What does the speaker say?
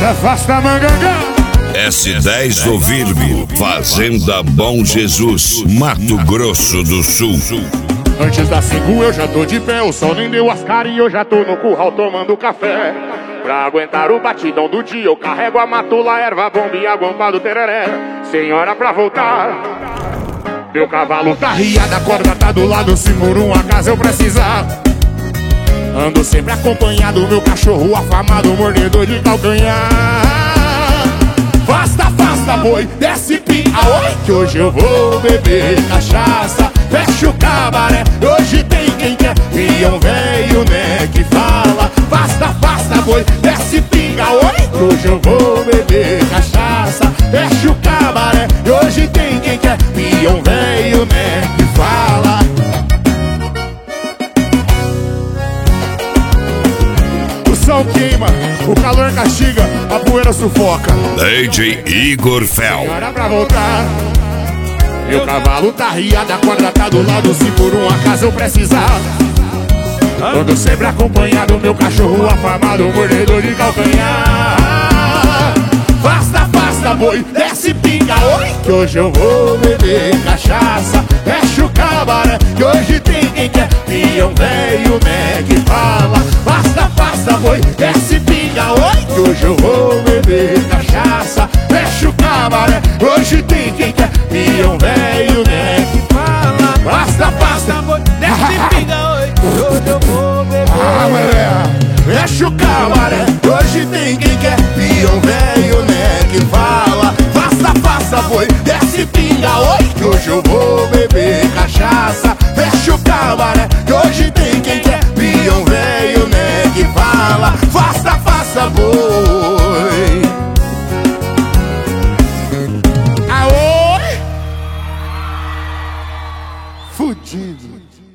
afasta mangangá. S10 do Virbe, Fazenda Bom Jesus, Mato Grosso do Sul. Antes das 5 eu já tô de pé, o sol nem deu as caras e eu já tô no curral tomando café. Pra aguentar o batidão do dia eu carrego a matula, erva, bomba e a guampa do tereré. Senhora pra voltar, meu cavalo tá riado, a corda tá do lado, se por um acaso eu precisar. Ando sempre acompanhado, meu cachorro afamado, mordedor de calcanhar. Afasta, afasta, boi, desce pinga, oi, que hoje eu vou beber cachaça. Fecha o cabaré, hoje tem quem quer, peão velho, né, que fala. Afasta, afasta, boi, desce pinga, oi, que hoje eu vou beber cachaça. Fecha o cabaré, hoje tem quem quer, peão velho, né, que fala. O sol queima, o calor castiga, a poeira sufoca. DJ Igor Fel. Hora pra voltar, meu cavalo tá riado, a corda tá do lado, se por um acaso eu precisar. Ando sempre acompanhado, meu cachorro afamado, mordedor de calcanhar. Afasta, afasta, boi, desce pinga, oi, que hoje eu vou beber cachaça. Fecha o cabaré, que hoje tem quem quer, peão velho, né, que fala. Afasta, afasta, boi, desce pinga, oi, que hoje eu vou beber cachaça. Fecha o cabaré, hoje tem quem quer, peão velho, né, que fala. Afasta, afasta, boi, desce pinga, oi, que hoje eu vou beber. Ah, mulher, fecha o cabaré, hoje tem quem quer, peão velho, né, que fala. Afasta, afasta, boi, desce pinga, oi, que hoje eu vou beber cachaça. Fecha o cabaré, que hoje tem quem quer, peão velho, né, que fala. Afasta, afasta, boi. Aoi! Fudido.